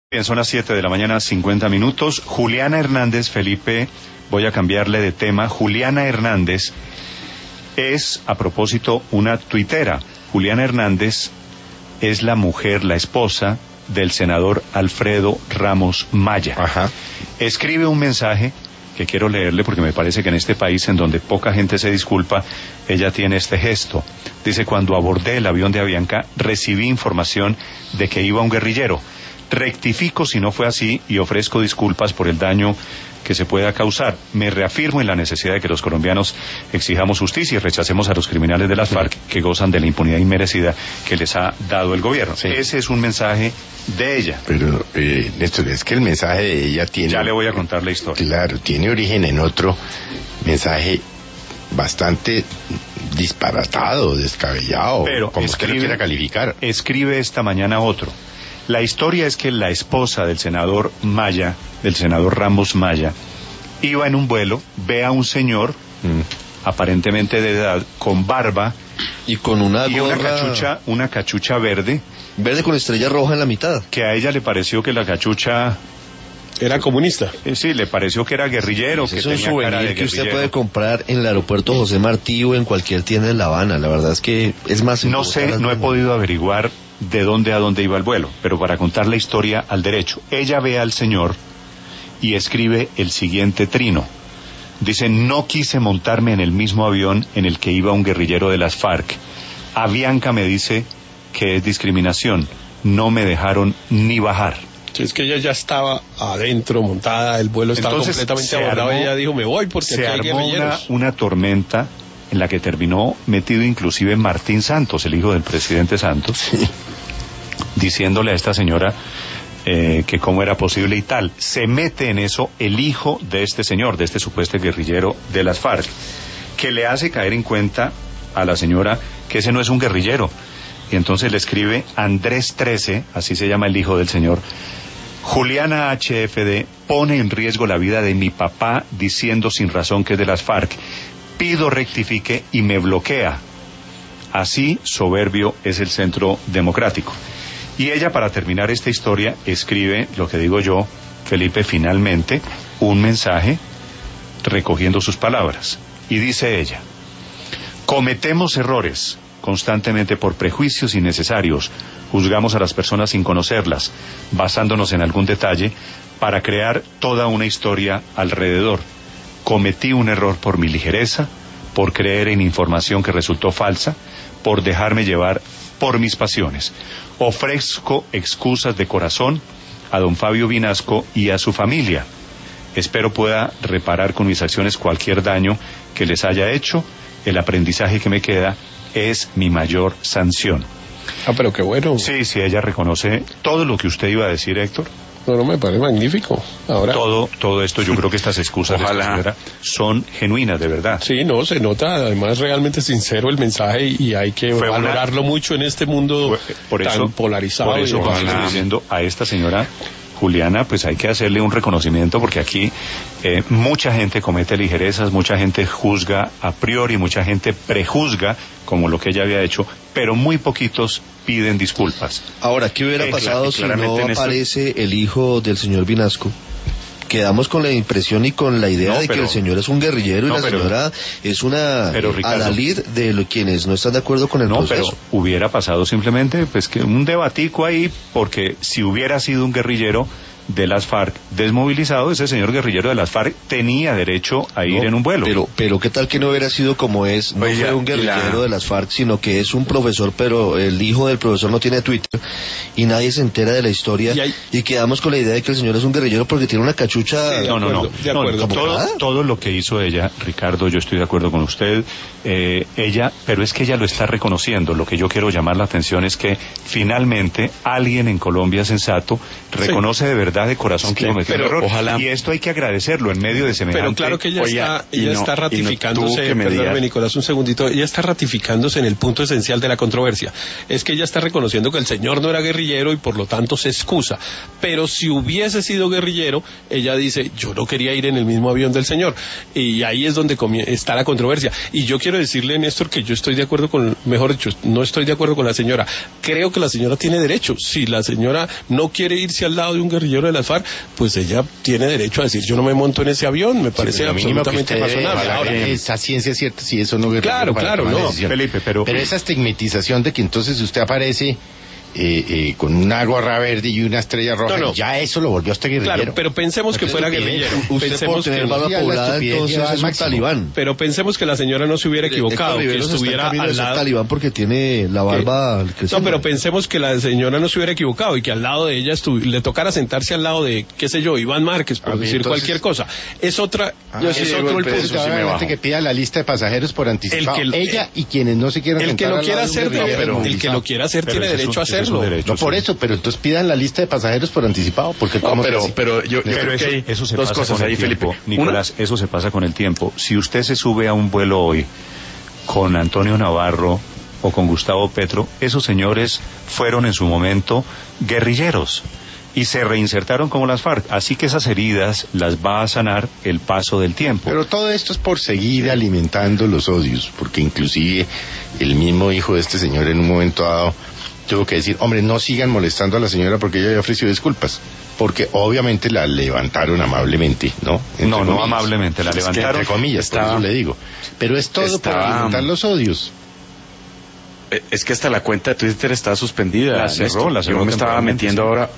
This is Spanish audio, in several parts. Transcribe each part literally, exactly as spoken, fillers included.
Bien, son las siete de la mañana, cincuenta minutos. Juliana Hernández, Felipe, voy a cambiarle de tema. Juliana Hernández es, a propósito, una tuitera. Juliana Hernández es la mujer, la esposa del senador Alfredo Ramos Maya. Ajá. Escribe un mensaje que quiero leerle porque me parece que en este país en donde poca gente se disculpa, ella tiene este gesto. Dice: cuando abordé el avión de Avianca, recibí información de que iba un guerrillero. Rectifico si no fue así y ofrezco disculpas por el daño que se pueda causar. Me reafirmo en la necesidad de que los colombianos exijamos justicia y rechacemos a los criminales de las FARC que gozan de la impunidad inmerecida que les ha dado el gobierno. Sí. Ese es un mensaje de ella. Pero, eh, Néstor, es que el mensaje de ella tiene... Ya le voy a contar la historia. Claro, tiene origen en otro mensaje bastante disparatado, descabellado, pero como escribe, usted lo quiera calificar. Escribe esta mañana otro. La historia es que la esposa del senador Maya, del senador Ramos Maya, iba en un vuelo, ve a un señor, mm. aparentemente de edad, con barba y con una y gorra... una cachucha, una cachucha verde, verde con estrella roja en la mitad. Que a ella le pareció que la cachucha era comunista. Eh, sí, le pareció que era guerrillero, pues que es un tenía cara de que guerrillero. Usted puede comprar en el aeropuerto José Martí o en cualquier tienda en La Habana. La verdad es que es más... No sé, no he podido averiguar de dónde a dónde iba el vuelo, pero para contar la historia al derecho. Ella ve al señor y escribe el siguiente trino. Dice: no quise montarme en el mismo avión en el que iba un guerrillero de las FARC. Avianca me dice que es discriminación. No me dejaron ni bajar. Sí, es que ella ya estaba adentro, montada, el vuelo estaba Entonces, completamente abordado. Ella dijo: me voy porque se aquí hay armó guerrilleros. Una, una tormenta en la que terminó metido inclusive Martín Santos, el hijo del presidente Santos, sí. diciéndole a esta señora eh, que cómo era posible y tal. Se mete en eso el hijo de este señor, de este supuesto guerrillero de las FARC, que le hace caer en cuenta a la señora que ese no es un guerrillero. Y entonces le escribe Andrés trece, así se llama el hijo del señor: Juliana H F D pone en riesgo la vida de mi papá diciendo sin razón que es de las FARC. Pido rectifique y me bloquea. Así soberbio es el Centro Democrático. Y ella, para terminar esta historia, escribe lo que digo yo, Felipe, finalmente, un mensaje recogiendo sus palabras. Y dice ella: cometemos errores constantemente por prejuicios innecesarios. Juzgamos a las personas sin conocerlas, basándonos en algún detalle para crear toda una historia alrededor. Cometí un error por mi ligereza, por creer en información que resultó falsa, por dejarme llevar por mis pasiones. Ofrezco excusas de corazón a don Fabio Vinasco y a su familia. Espero pueda reparar con mis acciones cualquier daño que les haya hecho. El aprendizaje que me queda es mi mayor sanción. Ah, pero qué bueno. Sí, sí, ella reconoce todo lo que usted iba a decir, Héctor. No, no, me parece magnífico. Ahora todo todo esto, yo creo que estas excusas Ojalá. de esta señora son genuinas, de verdad. Sí, no, se nota además realmente sincero el mensaje y hay que Fue valorarlo una... mucho en este mundo por eso, tan polarizado. Por eso, cuando estoy diciendo a esta señora Juliana, pues hay que hacerle un reconocimiento, porque aquí eh, mucha gente comete ligerezas, mucha gente juzga a priori, mucha gente prejuzga como lo que ella había hecho, pero muy poquitos piden disculpas. Ahora, ¿qué hubiera eh, pasado clar- si no aparece esto... el hijo del señor Vinasco? Quedamos con la impresión y con la idea no, de pero, que el señor es un guerrillero y no, la pero, señora es una pero, Ricardo, adalid de lo, quienes no están de acuerdo con el no, proceso. Pero hubiera pasado simplemente pues que un debatico ahí, porque si hubiera sido un guerrillero de las FARC desmovilizado, ese señor guerrillero de las FARC tenía derecho a ir no, en un vuelo. Pero, pero qué tal que no hubiera sido como es, no Oye, fue un guerrillero la... de las FARC, sino que es un profesor, pero el hijo del profesor no tiene Twitter y nadie se entera de la historia y, hay... y quedamos con la idea de que el señor es un guerrillero porque tiene una cachucha. Sí, no, no, no, de acuerdo. no todo, todo lo que hizo ella, Ricardo, yo estoy de acuerdo con usted, eh, ella, pero es que ella lo está reconociendo. Lo que yo quiero llamar la atención es que finalmente alguien en Colombia sensato reconoce sí. de verdad, de corazón, que cometió un error. Ojalá. Y esto hay que agradecerlo en medio de semejante... Pero claro que ella Oye, está, ella no, está ratificándose, no perdóname Nicolás un segundito, ella está ratificándose en el punto esencial de la controversia. Es que ella está reconociendo que el señor no era guerrillero y por lo tanto se excusa. Pero si hubiese sido guerrillero, ella ella dice, yo no quería ir en el mismo avión del señor. Y ahí es donde está la controversia. Y yo quiero decirle, Néstor, que yo estoy de acuerdo con, mejor dicho, no estoy de acuerdo con la señora. Creo que la señora tiene derecho. Si la señora no quiere irse al lado de un guerrillero de las FARC, pues ella tiene derecho a decir, yo no me monto en ese avión, me parece sí, absolutamente razonable. Ahora, esa ciencia es cierta, si eso no... Claro, claro, no. Felipe, pero... Pero esa estigmatización de que entonces usted aparece... Eh, eh, con una gorra verde y una estrella roja, no, no. ya eso lo volvió hasta guerrillero. Claro, pero pensemos que fuera guerrillero. Usted pensemos por tener que barba poblada, entonces es un talibán. Pero pensemos que la señora no se hubiera equivocado, que estuviera al lado... talibán porque tiene la barba... No, pero pensemos que la señora no se hubiera equivocado y que al lado de ella le tocara sentarse al lado de, qué sé yo, Iván Márquez, por decir entonces... cualquier cosa. Es otra... Ah, yo sí es otro el punto. Sí que pida la lista de pasajeros por anticipado. El que, ella y quienes no se quieran el sentar que lo quiera hacer, no, pero el que lo quiera hacer tiene derecho a hacerlo. No por eso, pero entonces pidan la lista de pasajeros por anticipado, porque no, pero, pero yo, yo pero creo eso, que hay eso se dos pasa cosas con ahí, Felipe. Nicolás, Una... eso se pasa con el tiempo. Si usted se sube a un vuelo hoy con Antonio Navarro o con Gustavo Petro, esos señores fueron en su momento guerrilleros y se reinsertaron como las FARC, así que esas heridas las va a sanar el paso del tiempo. Pero todo esto es por seguir alimentando los odios, porque inclusive el mismo hijo de este señor en un momento dado tuvo que decir, hombre, no sigan molestando a la señora porque ella ya ofreció disculpas, porque obviamente la levantaron amablemente, ¿no? Entre no, comillas. No amablemente, la levantaron. Es que entre comillas, estaba, por eso le digo. Pero es todo estaba, por alimentar los odios. Es que hasta la cuenta de Twitter está suspendida. La cerró, la cerró. Yo me estaba metiendo ahora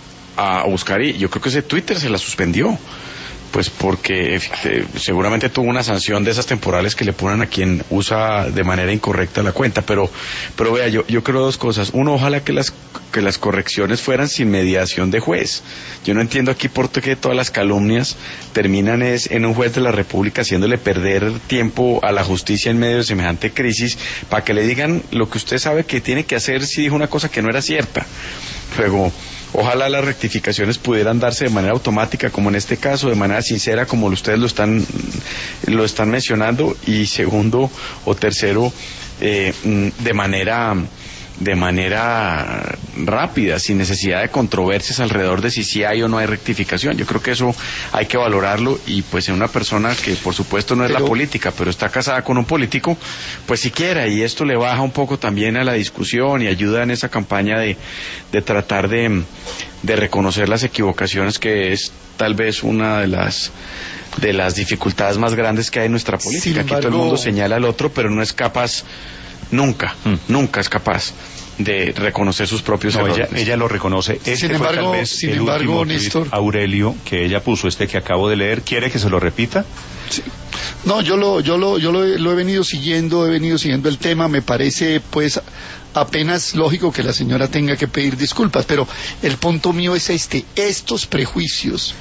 a buscar y yo creo que ese Twitter se la suspendió. Pues porque eh, seguramente tuvo una sanción de esas temporales que le ponen a quien usa de manera incorrecta la cuenta, pero pero vea, yo yo creo dos cosas. Uno, ojalá que las que las correcciones fueran sin mediación de juez. Yo no entiendo aquí por qué todas las calumnias terminan es en un juez de la República haciéndole perder tiempo a la justicia en medio de semejante crisis para que le digan lo que usted sabe que tiene que hacer si dijo una cosa que no era cierta. Luego, ojalá las rectificaciones pudieran darse de manera automática, como en este caso, de manera sincera, como ustedes lo están lo están mencionando, y segundo o tercero, eh, de manera de manera rápida, sin necesidad de controversias alrededor de si sí hay o no hay rectificación. Yo creo que eso hay que valorarlo, y pues en una persona que por supuesto no es pero, la política, pero está casada con un político, pues siquiera, y esto le baja un poco también a la discusión y ayuda en esa campaña de, de tratar de, de reconocer las equivocaciones, que es tal vez una de las de las dificultades más grandes que hay en nuestra política. Embargo, aquí todo el mundo señala al otro, pero no es capaz nunca, mm. nunca es capaz de reconocer sus propios no, errores. Ella, ella lo reconoce. Este sin fue embargo, tal vez sin el embargo, último Néstor, Aurelio, que ella puso, este que acabo de leer. ¿Quiere que se lo repita? Sí. No, yo lo, yo lo, yo lo he, lo he venido siguiendo, he venido siguiendo el tema. Me parece, pues, apenas lógico que la señora tenga que pedir disculpas, pero el punto mío es este: estos prejuicios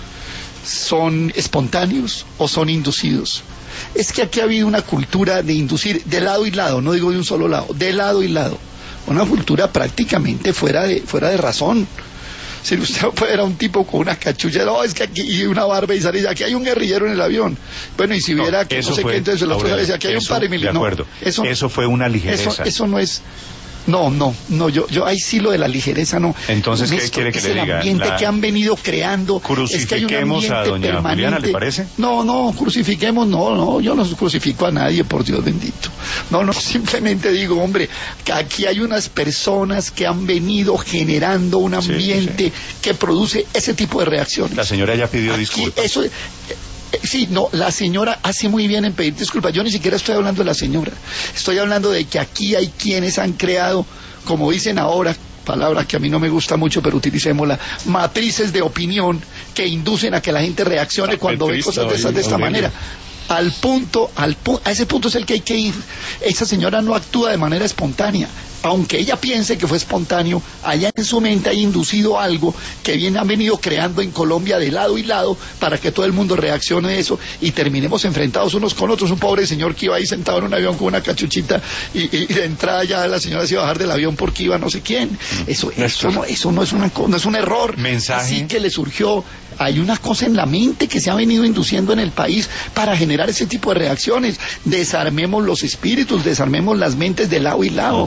¿son espontáneos o son inducidos? Es que aquí ha habido una cultura de inducir de lado y lado, no digo de un solo lado, de lado y lado, una cultura prácticamente fuera de fuera de razón. Si usted fuera un tipo con una cachucha, no, es que aquí y una barba y sale, aquí hay un guerrillero en el avión. Bueno, y si hubiera, no, que no sé fue, qué, entonces el otro sale, aquí hay un paramilitar. De acuerdo, no, eso, eso fue una ligereza. Eso, eso no es... No, no, no, yo, yo ahí sí lo de la ligereza no. Entonces, Néstor, ¿qué quiere que es le el diga? ambiente La... que han venido creando. Crucifiquemos es que hay un a doña permanente. Juliana, ¿le parece? No, no, crucifiquemos, no, no, yo no crucifico a nadie, por Dios bendito. No, no, simplemente digo, hombre, que aquí hay unas personas que han venido generando un ambiente sí, sí. que produce ese tipo de reacciones. La señora ya pidió aquí, disculpas. Eso eh, Sí, no, la señora hace muy bien en pedir disculpas. Yo ni siquiera estoy hablando de la señora. Estoy hablando de que aquí hay quienes han creado, como dicen ahora, palabra que a mí no me gusta mucho, pero utilicémosla, matrices de opinión que inducen a que la gente reaccione ah, cuando ve cosas de, esas, de esta Aurelio. manera. Al punto, al pu a ese punto es el que hay que ir. Esa señora no actúa de manera espontánea. Aunque ella piense que fue espontáneo, allá en su mente ha inducido algo que bien han venido creando en Colombia de lado y lado para que todo el mundo reaccione a eso y terminemos enfrentados unos con otros. Un pobre señor que iba ahí sentado en un avión con una cachuchita y, y, y de entrada ya la señora se iba a bajar del avión porque iba no sé quién. Eso, eso, no, eso no, es una, no es un error. Mensaje. Así que le surgió. Hay una cosa en la mente que se ha venido induciendo en el país para generar ese tipo de reacciones. Desarmemos los espíritus, desarmemos las mentes de lado y lado. No. Pero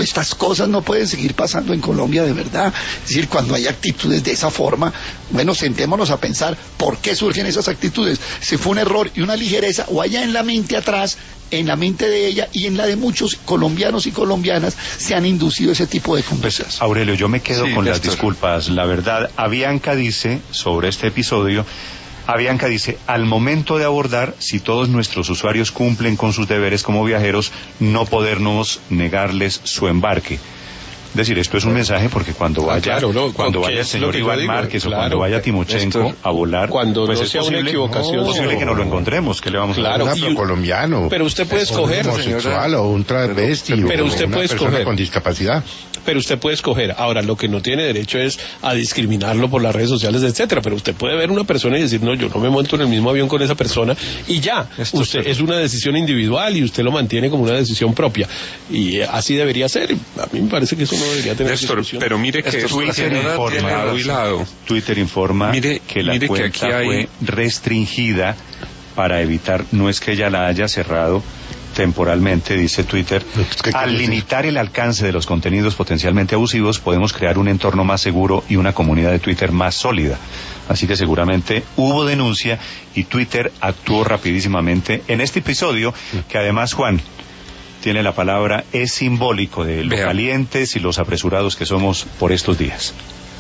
pero estas cosas no pueden seguir pasando en Colombia de verdad. Es decir, cuando hay actitudes de esa forma, bueno, sentémonos a pensar por qué surgen esas actitudes. Si fue un error y una ligereza, o allá en la mente atrás, en la mente de ella y en la de muchos colombianos y colombianas, se han inducido ese tipo de conductas. Pues, Aurelio, yo me quedo sí, con las disculpas. La verdad, Avianca dice sobre este episodio, Avianca dice, al momento de abordar, si todos nuestros usuarios cumplen con sus deberes como viajeros, no podernos negarles su embarque. Es decir, esto es un mensaje porque cuando vaya, ah, claro, no, cuando vaya el señor Iván Márquez claro, o cuando vaya Timochenko esto, a volar, cuando pues no es sea posible, una equivocación, no, es posible que no lo encontremos, que le vamos claro, a hacer. Un colombiano, pero usted puede escoger, un homosexual o un travesti, pero, pero o usted una puede persona escoger con discapacidad. Pero usted puede escoger. Ahora, lo que no tiene derecho es a discriminarlo por las redes sociales, etcétera. Pero usted puede ver una persona y decir, no, yo no me monto en el mismo avión con esa persona y ya. Esto usted es, es una decisión individual y usted lo mantiene como una decisión propia. Y así debería ser. A mí me parece que eso no debería tener Néstor, discusión. pero mire que Twitter informa, Twitter informa mire, que la mire cuenta que aquí hay... fue restringida para evitar, no es que ella la haya cerrado temporalmente, dice Twitter, es que al limitar el alcance de los contenidos potencialmente abusivos podemos crear un entorno más seguro y una comunidad de Twitter más sólida. Así que seguramente hubo denuncia y Twitter actuó rapidísimamente en este episodio, que además, Juan, tiene la palabra, es simbólico de lo Vea. calientes y los apresurados que somos por estos días.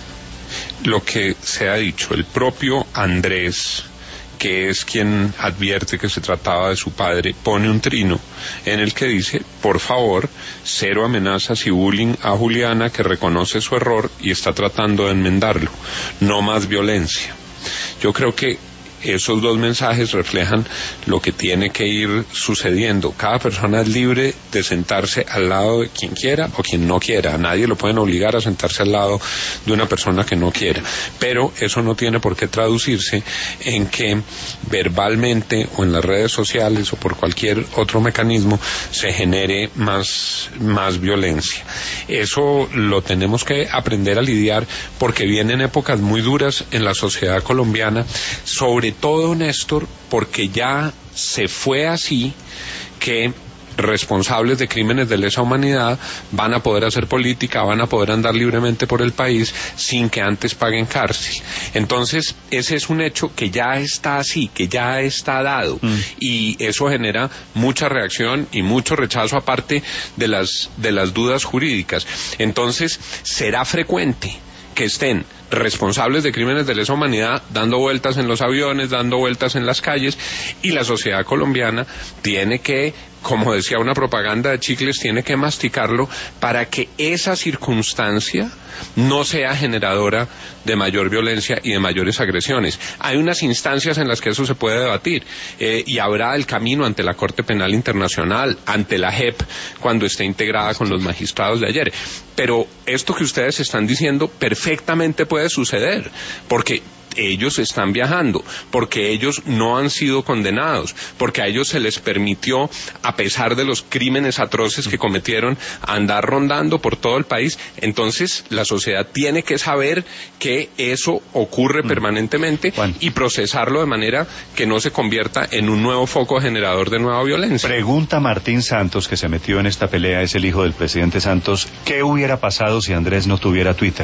Lo que se ha dicho, el propio Andrés, que es quien advierte que se trataba de su padre, pone un trino en el que dice, por favor, cero amenazas y bullying a Juliana, que reconoce su error y está tratando de enmendarlo, no más violencia. Yo creo que esos dos mensajes reflejan lo que tiene que ir sucediendo. Cada persona es libre de sentarse al lado de quien quiera o quien no quiera. Nadie lo pueden obligar a sentarse al lado de una persona que no quiera. Pero eso no tiene por qué traducirse en que verbalmente o en las redes sociales o por cualquier otro mecanismo se genere más, más violencia. Eso lo tenemos que aprender a lidiar porque vienen épocas muy duras en la sociedad colombiana, sobre todo, Néstor, porque ya se fue así que responsables de crímenes de lesa humanidad van a poder hacer política, van a poder andar libremente por el país sin que antes paguen cárcel. Entonces, ese es un hecho que ya está así, que ya está dado, mm. y eso genera mucha reacción y mucho rechazo, aparte de las, de las dudas jurídicas. Entonces, será frecuente que estén responsables de crímenes de lesa humanidad dando vueltas en los aviones, dando vueltas en las calles, y la sociedad colombiana tiene que, como decía una propaganda de chicles, tiene que masticarlo para que esa circunstancia no sea generadora de mayor violencia y de mayores agresiones. Hay unas instancias en las que eso se puede debatir, eh, y habrá el camino ante la Corte Penal Internacional, ante la J E P, cuando esté integrada con los magistrados de ayer. Pero esto que ustedes están diciendo perfectamente puede suceder, porque ellos están viajando, porque ellos no han sido condenados, porque a ellos se les permitió, a pesar de los crímenes atroces que cometieron, andar rondando por todo el país. Entonces la sociedad tiene que saber que eso ocurre permanentemente Juan, y procesarlo de manera que no se convierta en un nuevo foco generador de nueva violencia. Pregunta Martín Santos, que se metió en esta pelea, es el hijo del presidente Santos, ¿qué hubiera pasado si Andrés no tuviera Twitter?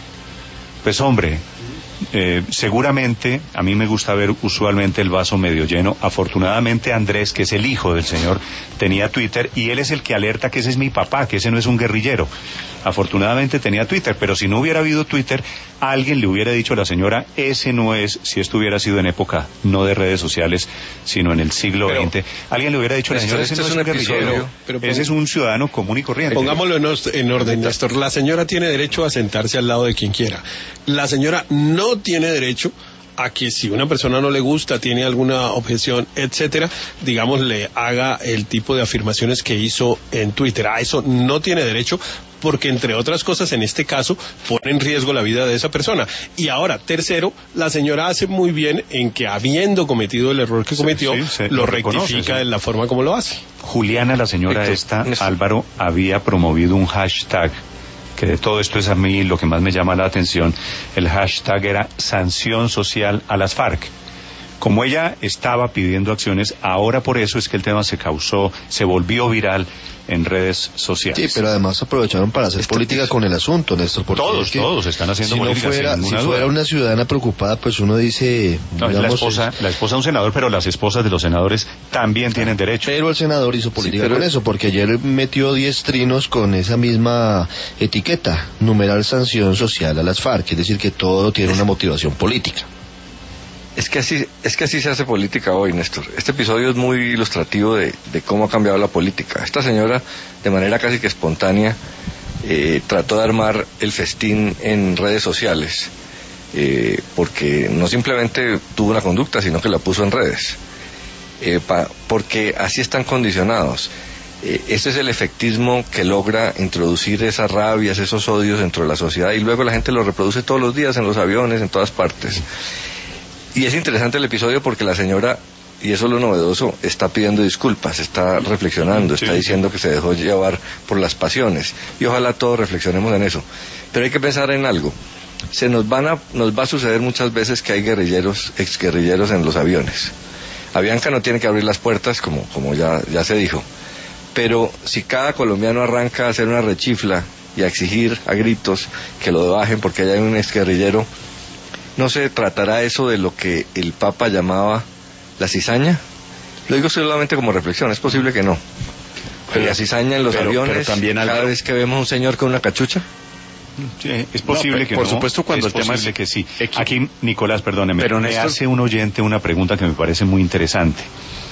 Pues hombre, Eh, seguramente, a mí me gusta ver usualmente el vaso medio lleno. Afortunadamente Andrés, que es el hijo del señor, tenía Twitter, y él es el que alerta que ese es mi papá, que ese no es un guerrillero. Afortunadamente tenía Twitter, pero si no hubiera habido Twitter, alguien le hubiera dicho a la señora, ese no es, si esto hubiera sido en época no de redes sociales, sino en el siglo pero, veinte, alguien le hubiera dicho a la señora, ese no es un guerrillero, pero, pero, ese es un ciudadano común y corriente. Pongámoslo en, en orden, Néstor. La señora tiene derecho a sentarse al lado de quien quiera. La señora no tiene derecho a que, si una persona no le gusta, tiene alguna objeción, etcétera, digamos, le haga el tipo de afirmaciones que hizo en Twitter. A eso no tiene derecho, porque entre otras cosas, en este caso, pone en riesgo la vida de esa persona. Y ahora, tercero, la señora hace muy bien en que, habiendo cometido el error que cometió, sí, sí, lo rectifica de sí. la forma como lo hace. Juliana, la señora esta, Álvaro, había promovido un hashtag, que de todo esto es a mí lo que más me llama la atención. El hashtag era sanción social a las FARC. como ella estaba pidiendo acciones, ahora por eso es que el tema se causó, se volvió viral en redes sociales. Sí, pero además aprovecharon para hacer este política con el asunto, Néstor. Todos, todos están haciendo si política. No fuera, sin si duda. fuera una ciudadana preocupada, pues uno dice... No, digamos, la esposa, la esposa de un senador, pero las esposas de los senadores también tienen derecho. Pero el senador hizo política sí, pero... con eso, porque ayer metió diez trinos con esa misma etiqueta, numeral sanción social a las FARC, es decir, que todo tiene una motivación política. Es que así, es que así se hace política hoy, Néstor. Este episodio es muy ilustrativo de, de cómo ha cambiado la política. Esta señora, de manera casi que espontánea, eh, trató de armar el festín en redes sociales, eh, porque no simplemente tuvo una conducta, sino que la puso en redes. Eh, pa, porque así están condicionados. Eh, ese es el efectismo que logra introducir esas rabias, esos odios dentro de la sociedad, y luego la gente lo reproduce todos los días en los aviones, en todas partes. Y es interesante el episodio porque la señora, y eso es lo novedoso, está pidiendo disculpas, está reflexionando, está diciendo que se dejó llevar por las pasiones, y ojalá todos reflexionemos en eso. Pero hay que pensar en algo. Se nos van a, nos va a suceder muchas veces que hay guerrilleros, exguerrilleros en los aviones. Avianca no tiene que abrir las puertas, como, como ya, ya se dijo. Pero si cada colombiano arranca a hacer una rechifla y a exigir a gritos que lo bajen porque allá hay un exguerrillero, ¿no se tratará eso de lo que el Papa llamaba la cizaña? Lo digo solamente como reflexión, es posible que no. Pero la cizaña en los pero, aviones, pero también cada Álvaro, vez que vemos un señor con una cachucha. Sí, es posible no, que por no. supuesto cuando es el tema posible es que sí. equi... Aquí, Nicolás, perdóneme, pero me Néstor... hace un oyente una pregunta que me parece muy interesante.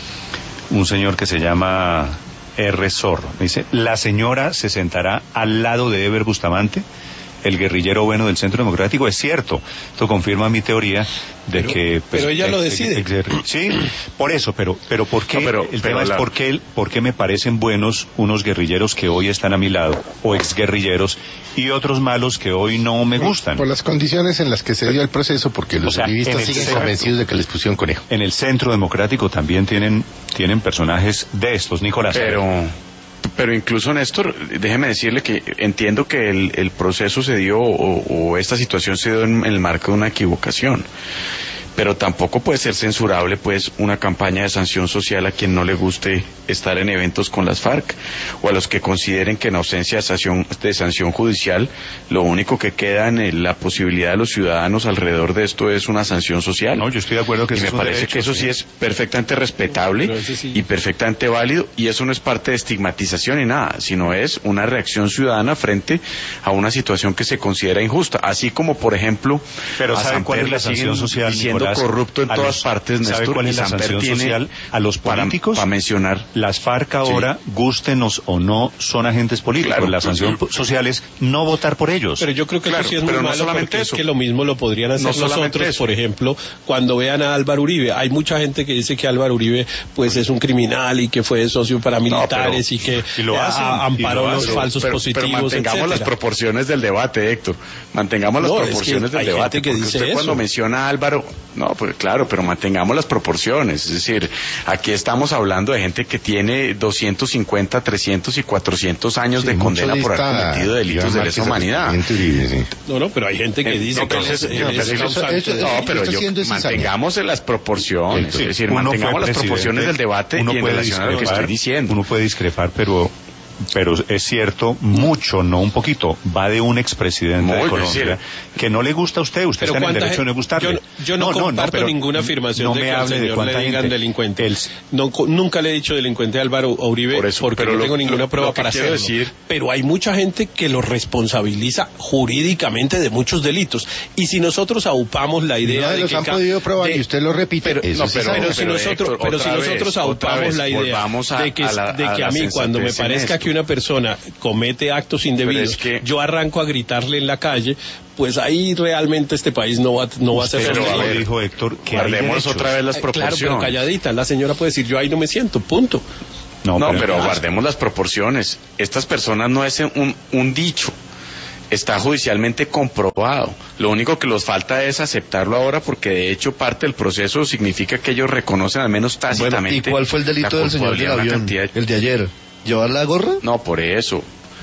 Un señor que se llama R. Zorro. Me dice, ¿la señora se sentará al lado de Eber Bustamante, el guerrillero bueno del Centro Democrático? Es cierto, esto confirma mi teoría de pero, que... Pues, pero ella ex, lo decide. Ex, ex, sí, por eso, pero pero ¿por qué? No, pero, el pero tema la... es por qué, por qué me parecen buenos unos guerrilleros que hoy están a mi lado, o exguerrilleros, y otros malos que hoy no me gustan. Por las condiciones en las que se dio el proceso, porque los o sea, uribistas siguen centro, convencidos de que les pusieron conejo. En el Centro Democrático también tienen, tienen personajes de estos, Nicolás. Pero... Pero incluso, Néstor, déjeme decirle que entiendo que el, el proceso se dio, o, o esta situación se dio en, en el marco de una equivocación. Pero tampoco puede ser censurable, pues, una campaña de sanción social a quien no le guste estar en eventos con las FARC, o a los que consideren que en ausencia de sanción, de sanción judicial, lo único que queda en el, la posibilidad de los ciudadanos alrededor de esto es una sanción social. No, yo estoy de acuerdo que y eso me es un parece derecho, que eso sí. sí es perfectamente respetable sí. y perfectamente válido, y eso no es parte de estigmatización ni nada, sino es una reacción ciudadana frente a una situación que se considera injusta, así como, por ejemplo, pero a ¿sabe cuál es la sanción social, diciendo Nicolás? corrupto en todas los, partes, Néstor? ¿Sabe cuál es la Samper sanción tiene social a los políticos? Para, para mencionar. Las FARC ahora, sí. Gústenos o no, son agentes políticos. Claro, la sanción sí. social es no votar por ellos. Pero yo creo que claro, eso sí es muy pero malo, no solamente porque eso. Es que lo mismo lo podrían hacer no nosotros, eso. por ejemplo, cuando vean a Álvaro Uribe. Hay mucha gente que dice que Álvaro Uribe pues es un criminal y que fue socio paramilitares no, pero, y que y lo hacen, a, amparó lo los hacen, falsos pero, positivos, pero mantengamos etcétera. las proporciones del debate, Héctor. Mantengamos las no, proporciones es que del hay debate. Gente que porque dice usted eso. Cuando menciona a Álvaro, no, pues claro, pero mantengamos las proporciones. Es decir, aquí estamos hablando de gente que tiene doscientos cincuenta, trescientos y cuatrocientos años sí, de condena por haber cometido delitos de lesa humanidad. No, no, pero hay gente que dice Entonces, que no, es, es, eso, es, eso, no, pero yo, mantengamos las proporciones, es decir, mantengamos las proporciones del debate y en relación a lo que estoy diciendo. Uno puede discrepar, pero pero es cierto, mucho, no un poquito, va de un expresidente Muy de Colombia decir. que no le gusta a usted, usted está en el derecho de no gustarle. Yo, yo no, no comparto no, no, ninguna afirmación no de me que al hable señor de le digan gente. delincuente. El... No, nunca le he dicho delincuente a Álvaro Uribe Por eso, porque pero no lo, tengo ninguna lo, prueba lo para hacerlo. Decir... Pero hay mucha gente que lo responsabiliza jurídicamente de muchos delitos. Y si nosotros aupamos la idea no de los que... han podido probar de, y usted lo repite. Pero, eso no, pero, pero, si nosotros, pero si nosotros aupamos la idea a, de que, a la, de que a, a mí cuando me parezca que una persona comete actos indebidos, es que... yo arranco a gritarle en la calle, pues ahí realmente este país no va, no va a ser... Pero a ver, dijo Héctor, que guardemos otra vez las proporciones. Claro, pero calladita, la señora puede decir, yo ahí no me siento, punto. No, no pero, pero guardemos las proporciones. Estas personas no es un, un dicho. Está judicialmente comprobado. Lo único que les falta es aceptarlo ahora, porque de hecho parte del proceso significa que ellos reconocen al menos tácitamente. Bueno, ¿y cuál fue el delito del señor del avión? De... El de ayer. ¿Llevar la gorra? No, por eso.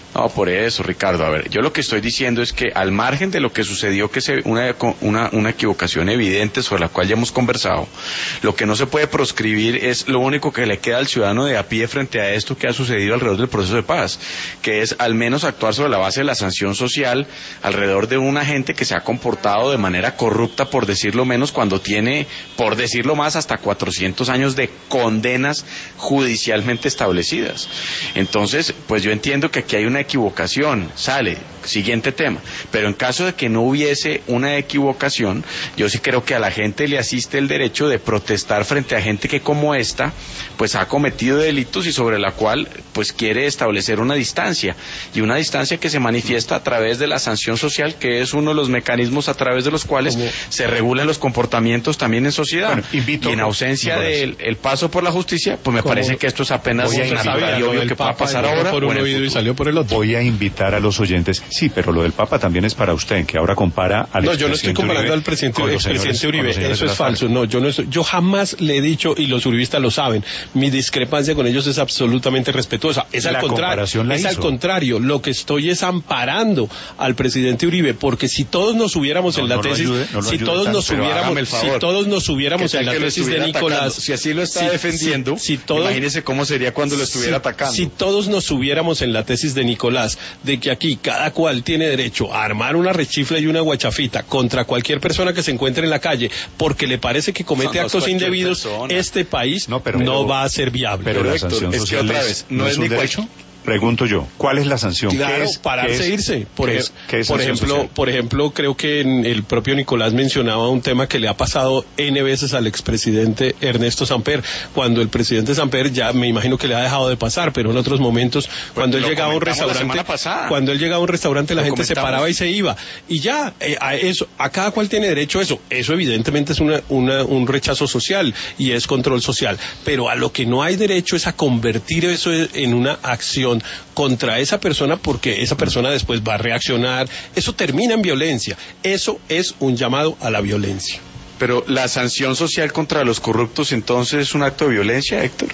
No, por eso, Ricardo. A ver, yo lo que estoy diciendo es que al margen de lo que sucedió, que es una, una, una equivocación evidente sobre la cual ya hemos conversado, lo que no se puede proscribir es lo único que le queda al ciudadano de a pie frente a esto que ha sucedido alrededor del proceso de paz, que es al menos actuar sobre la base de la sanción social alrededor de una gente que se ha comportado de manera corrupta, por decirlo menos, cuando tiene, por decirlo más, hasta cuatrocientos años de condenas judicialmente establecidas. Entonces, pues yo entiendo que aquí hay una equivocación, sale, siguiente tema, pero en caso de que no hubiese una equivocación, yo sí creo que a la gente le asiste el derecho de protestar frente a gente que como esta, pues ha cometido delitos y sobre la cual, pues quiere establecer una distancia, y una distancia que se manifiesta a través de la sanción social, que es uno de los mecanismos a través de los cuales como se regulan los comportamientos también en sociedad. Bueno, invito, y en ausencia del el paso por la justicia, pues me parece que esto es apenas natural y obvio que pueda pasar ahora. Por un oído y salió por el otro. Voy a invitar a los oyentes, sí, pero lo del Papa también es para usted, que ahora compara al No, yo no estoy comparando Uribe al presidente, el expresidente Uribe, eso es falso. No, yo no estoy, yo jamás le he dicho, y los uribistas lo saben, mi discrepancia con ellos es absolutamente respetuosa. Es al contrario, es al contrario, lo que estoy es amparando al presidente Uribe, porque si todos nos hubiéramos no, en la no tesis, ayude, no si, todos tanto, nos hubiéramos, si todos nos hubiéramos en la tesis de Nicolás, atacando. Si así lo está si, defendiendo, si, si todo, imagínese cómo sería cuando lo estuviera si, atacando. Si todos nos hubiéramos en la tesis de Nicolás, de que aquí cada cual tiene derecho a armar una rechifla y una guachafita contra cualquier persona que se encuentre en la calle, porque le parece que comete no, actos no indebidos, persona. Este país no, pero, no va a ser viable. Pero, pero la Héctor, sanción social es que otra vez, no, no es, es un derecho. Pregunto yo, ¿cuál es la sanción? Claro, ¿Qué es, pararse e irse. Por, ¿qué es, ¿qué es por ejemplo, social? por ejemplo, creo que en el propio Nicolás mencionaba un tema que le ha pasado N veces al expresidente Ernesto Samper, cuando el presidente Samper ya me imagino que le ha dejado de pasar, pero en otros momentos, cuando él llegaba a un restaurante, cuando él llegaba a un restaurante la gente se paraba y se iba. Y ya, eh, a eso, a cada cual tiene derecho a eso. Eso evidentemente es una, una, un rechazo social y es control social. Pero a lo que no hay derecho es a convertir eso en una acción contra esa persona, porque esa persona después va a reaccionar. Eso termina en violencia. Eso es un llamado a la violencia. Pero la sanción social contra los corruptos entonces es un acto de violencia, Héctor.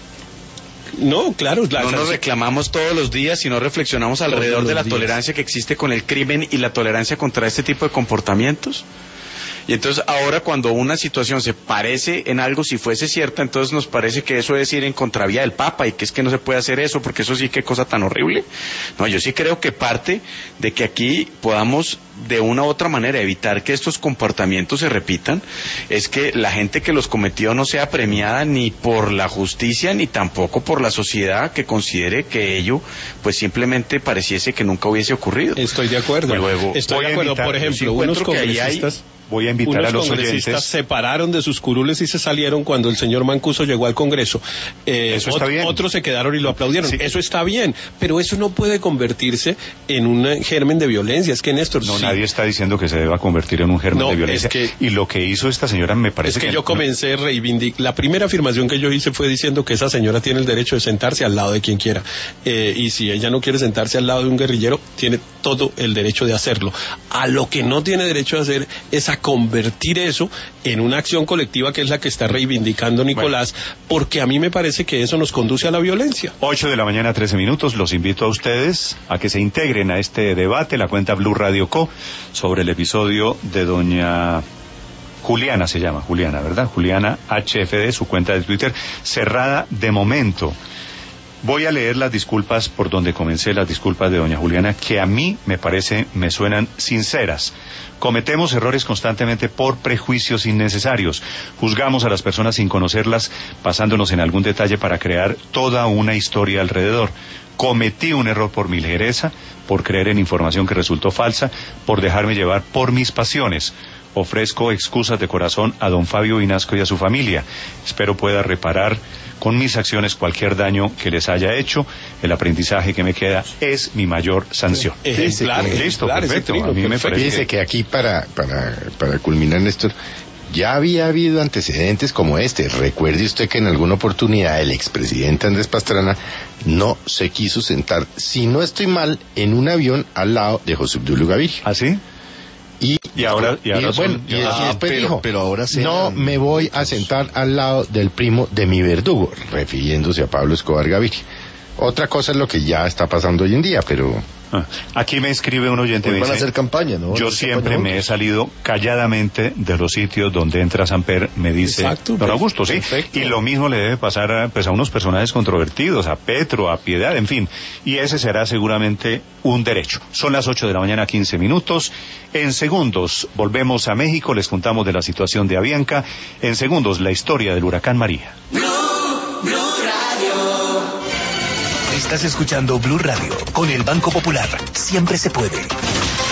No, claro. La no nos reclamamos todos los días, sino reflexionamos alrededor de la días. tolerancia que existe con el crimen y la tolerancia contra este tipo de comportamientos. Y entonces ahora cuando una situación se parece en algo, si fuese cierta, entonces nos parece que eso es ir en contravía del Papa y que es que no se puede hacer eso, porque eso sí, qué cosa tan horrible. No, yo sí creo que parte de que aquí podamos de una u otra manera evitar que estos comportamientos se repitan es que la gente que los cometió no sea premiada ni por la justicia ni tampoco por la sociedad, que considere que ello pues simplemente pareciese que nunca hubiese ocurrido. Estoy de acuerdo. Luego, Estoy de acuerdo. Invitar, por ejemplo, unos congresistas Voy a invitar Unos a los congresistas oyentes. se pararon de sus curules y se salieron cuando el señor Mancuso llegó al Congreso. Eh, eso está ot- bien. Otros se quedaron y lo aplaudieron. Sí. Eso está bien, pero eso no puede convertirse en un germen de violencia. Es que, Néstor... No, sí. nadie está diciendo que se deba convertir en un germen no, de violencia. Es que, y lo que hizo esta señora me parece es que, que... yo comencé a reivindicar... La primera afirmación que yo hice fue diciendo que esa señora tiene el derecho de sentarse al lado de quien quiera. Eh, y si ella no quiere sentarse al lado de un guerrillero, tiene todo el derecho de hacerlo. A lo que no tiene derecho de hacer es a convertir eso en una acción colectiva, que es la que está reivindicando Nicolás, bueno. porque a mí me parece que eso nos conduce a la violencia. ocho de la mañana, trece minutos. Los invito a ustedes a que se integren a este debate, la cuenta Blue Radio Co, sobre el episodio de doña Juliana, se llama Juliana, ¿verdad? Juliana H F D, su cuenta de Twitter, cerrada de momento. Voy a leer las disculpas por donde comencé, las disculpas de doña Juliana, que a mí me parece, me suenan sinceras. Cometemos errores constantemente por prejuicios innecesarios. Juzgamos a las personas sin conocerlas, basándonos en algún detalle para crear toda una historia alrededor. Cometí un error por mi ligereza, por creer en información que resultó falsa, por dejarme llevar por mis pasiones. Ofrezco excusas de corazón a don Fabio Vinasco y a su familia. Espero pueda reparar con mis acciones cualquier daño que les haya hecho. El aprendizaje que me queda es mi mayor sanción. Ejemplar, que, listo, ejemplar, perfecto. Trino, a mí me perfecto. parece Fíjese que... que aquí para, para, para culminar, Néstor, ya había habido antecedentes como este. Recuerde usted que en alguna oportunidad el expresidente Andrés Pastrana no se quiso sentar, si no estoy mal, en un avión al lado de José Obdulio Gaviria. ¿Ah, sí? Y, y ahora, y ahora y, son, bueno, y, ah, y después pero, dijo, pero ahora se no han... me voy a sentar al lado del primo de mi verdugo, refiriéndose a Pablo Escobar Gaviria. Otra cosa es lo que ya está pasando hoy en día, pero Ah, aquí me escribe un oyente. Pues me van a dice, hacer campaña, ¿no? yo siempre me he salido calladamente de los sitios donde entra Samper, me dice Exacto, don Augusto, sí. perfecto. Y lo mismo le debe pasar a, pues, a unos personajes controvertidos, a Petro, a Piedad, en fin. Y ese será seguramente un derecho. Son las ocho de la mañana, quince minutos. En segundos volvemos a México, les contamos de la situación de Avianca. En segundos, la historia del huracán María. Blue, Blue Radio. Estás escuchando Blue Radio con el Banco Popular. Siempre se puede.